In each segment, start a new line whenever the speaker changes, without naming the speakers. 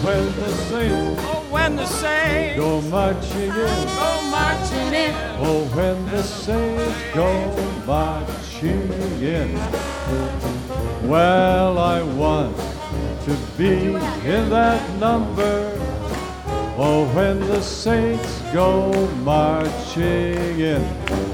when the saints
Oh, when the saints
go marching in.
go marching in.
Oh, when the saints go marching in. Well, I want to be in that number. Oh, when the saints go marching in.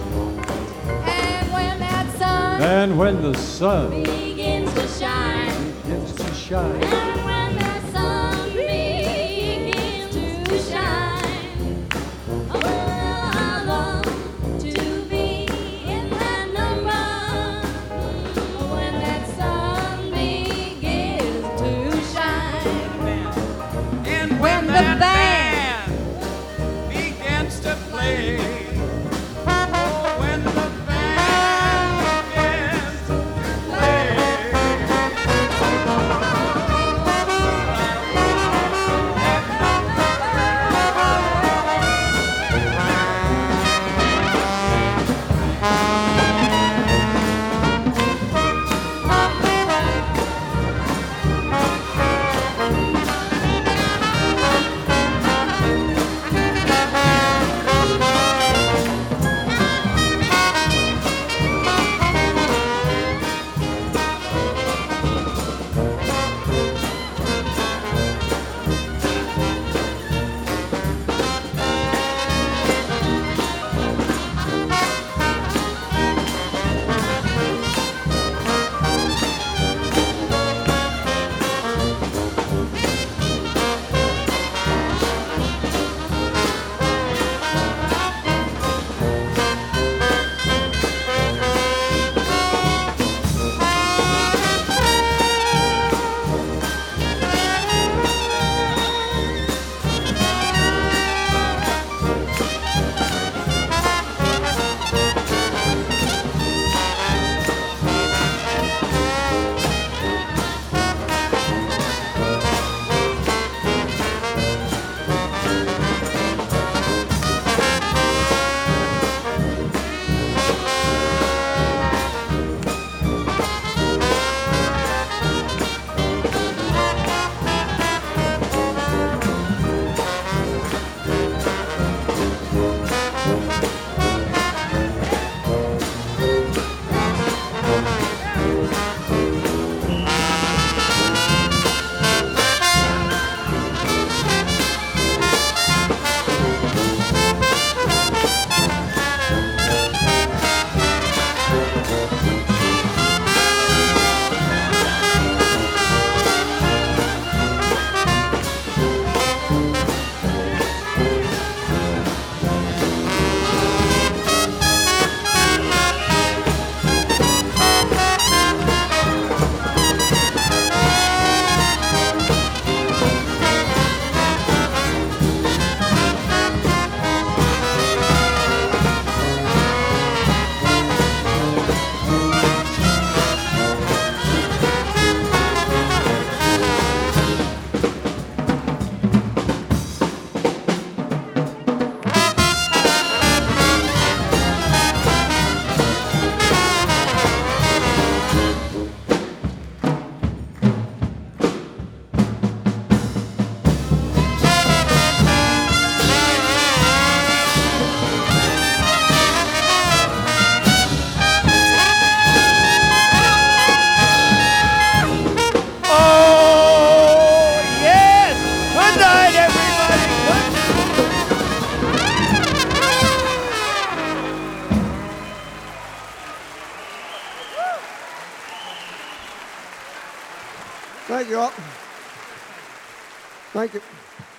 And when that sun
And when the sun
begins to shine,
begins to shine.
and when that sun begins to shine, oh, I love to be in that number. When that sun begins to shine,
And
when the
that
band
begins to play. Oh, when the band begins to
Thank you all. Thank you.